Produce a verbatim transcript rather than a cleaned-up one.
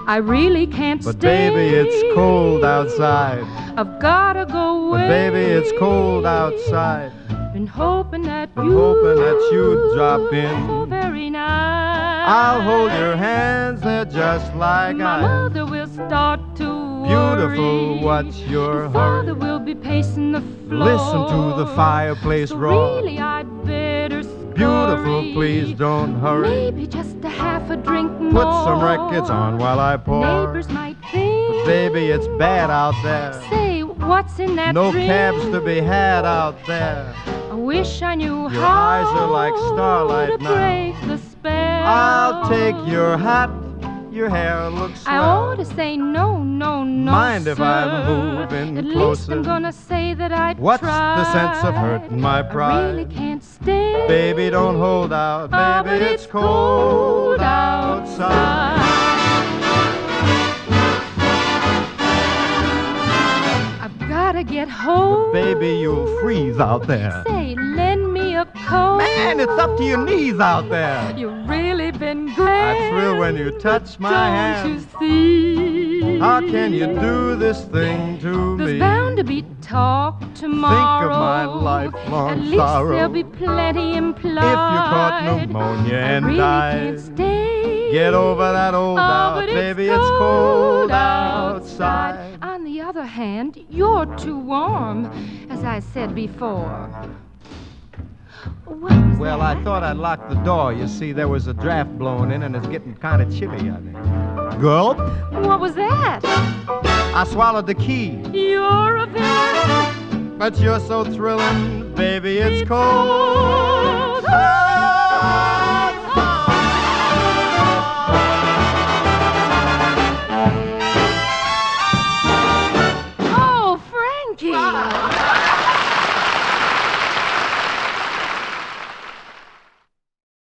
I really can't But stay. baby, it's cold outside. I've gotta go away. But baby, it's cold outside. Been hoping that Been you hoping that you'd drop in. so very nice. I'll hold your hands, they're just like My ice. mother will start to Beautiful, worry. what's your And Father hurry? will be pacing the floor. Listen to the fireplace so roar. Really, I'd better scurry. Beautiful, please don't hurry. Maybe just a half a drink more. Put some records on while I pour. Neighbors might think. But baby, it's bad out there. Say, what's in that No drink? cabs to be had out there. I wish I knew Your how eyes are like starlight to now. break the spell. I'll take your hat. Your hair looks I swell. ought to say no, no, no, Mind if sir. I'm moving At least closer? I'm gonna say that I What's tried. the sense of hurting my I pride? really can't stay. Baby, don't hold out. Oh, Baby, but it's cold outside. I've gotta get home. But baby, you'll freeze out there. Say, lend me a coat. Man, it's up to your knees out there. You've really been great. I thrill when you touch my Don't hand. you see? How can you do this thing to There's me? bound to be talk tomorrow. Think of my lifelong At least sorrow. there'll be plenty implied. If you caught pneumonia I and really died, can't stay. get over that old Oh, doubt, but baby. it's It's cold outside. outside. On the other hand, you're too warm, as I said before. What was Well, that? I thought I'd lock the door. You see, there was a draft blowing in, and it's getting kind of chilly, I think. Gulp. What was that? I swallowed the key, You're a villain. but you're so thrilling, baby. It's cold